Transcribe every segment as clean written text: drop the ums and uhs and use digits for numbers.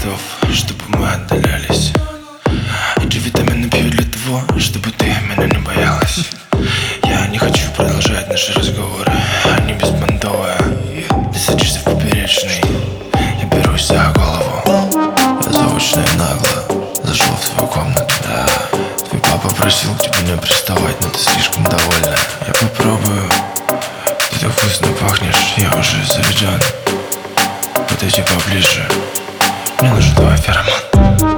готов, чтобы мы отдалялись. Эти витамины пью для того, чтобы ты меня не боялась. Я не хочу продолжать наши разговоры, они беспонтовые. Ты садишься в поперечный, я берусь за голову. Я заочно и нагло зашел в твою комнату. Да, твой папа просил к тебе не приставать, но ты слишком довольна. Я попробую. Ты так вкусно пахнешь, я уже заряжен. Подойди поближе, мне нужен твой феромон.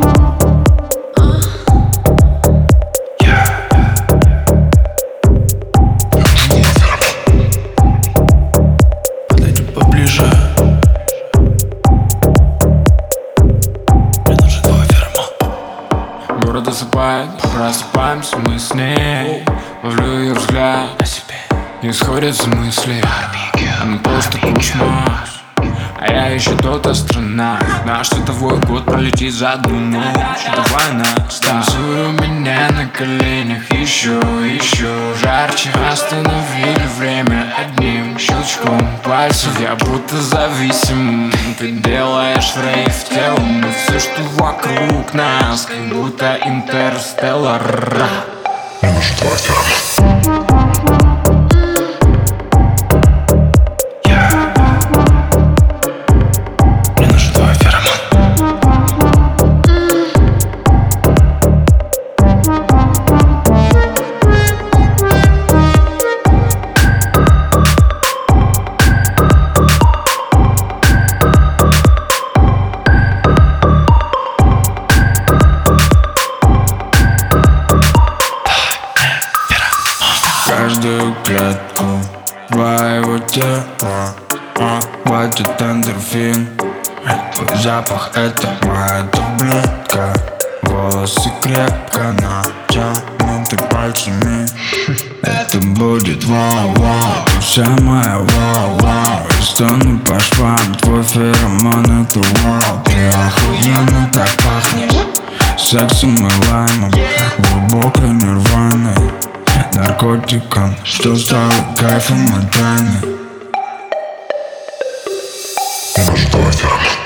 Подойди поближе, мне нужен твой феромон. Город засыпает, просыпаемся мы с ней. Ловлю ее взгляд, не сходятся мысли. Она просто кошмар, а я еще тот астронавт. Знаю, что твой год пролетит за одну ночь. Давай нас танцуй у меня на коленях. Еще жарче. Остановили время одним щелчком пальцев. Я будто зависим. Ты делаешь рейв телом. И все, что вокруг нас, как будто интерстеллар. Мне нужен твой феромон. Каждую клетку твоего тела хватит эндорфин. Твой запах — это моя таблетка. Волосы крепко натянуты пальцами. Это будет вау-вау, ты вся моя вау-вау. И стану по швам, твой феромон — это вау. Ты охуенно так пахнешь сексом и лаймом, глубокой нирваной, наркотиком, что стало кайфом и тайной. Мне нужен твой феромон.